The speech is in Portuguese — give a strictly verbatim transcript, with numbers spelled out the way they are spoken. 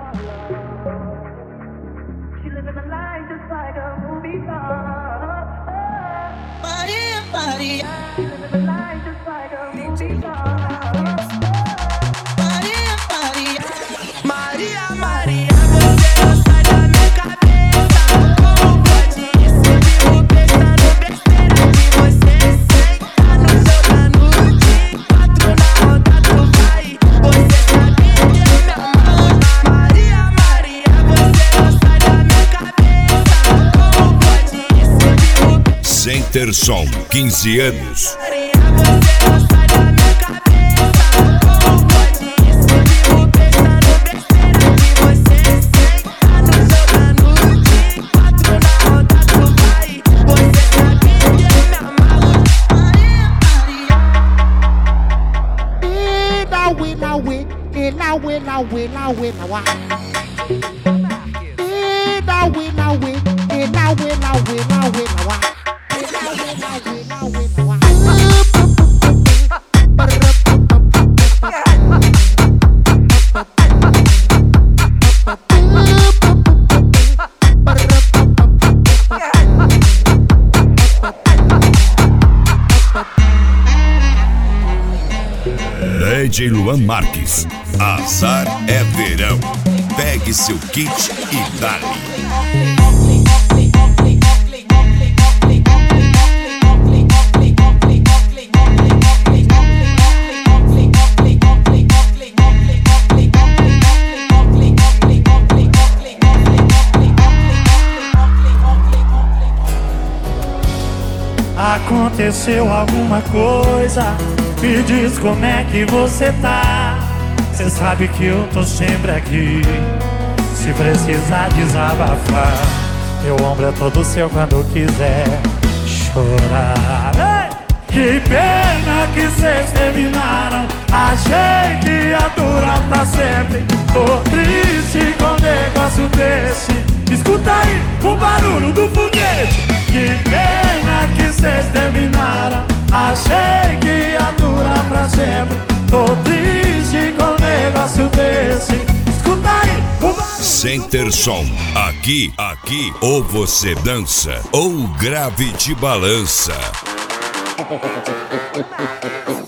She living a life just like a movie star. Maria, Maria. She living a life just like a movie star. Maria, Maria. Maria, Maria, você não sai da minha cabeça. Como pode isso? Vivo pensando besteira que você senta no seu canude. Quatro na roda tu vai. Você sabe que eu me amarro. Maria, Maria, você não sai da minha cabeça. Como pode isso? Vivo Center Som, quinze anos. Maria, você não sai da minha cabeça. Como pode isso? Vivo pensando besteira que você senta no seu canude. Quatro na roda tu vai. Você sabe que eu me amarro. Maria, Maria. Ilawe, lawe, ilawe, lawe, lawe, lawa. Ilawe, lawe, ilawe, lawe, lawe, lawa. Ilawe, lawe, lawe, lawa. D J Luan Marques. Azar é verão. Pegue seu kit e dale. Aconteceu alguma coisa? Me diz como é que você tá. Cê sabe que eu tô sempre aqui. Se precisar desabafar, meu ombro é todo seu quando quiser chorar. Ei! Que pena que cês terminaram. Achei que ia durar pra sempre. Tô triste com um negócio desse. Escuta aí o barulho do foguete. Que pena que cês terminaram. Achei que ia durar pra sempre. Tô triste com um negócio desse. Escuta aí o barulho. Center Som. Aqui, aqui, ou você dança, ou o grave te balança.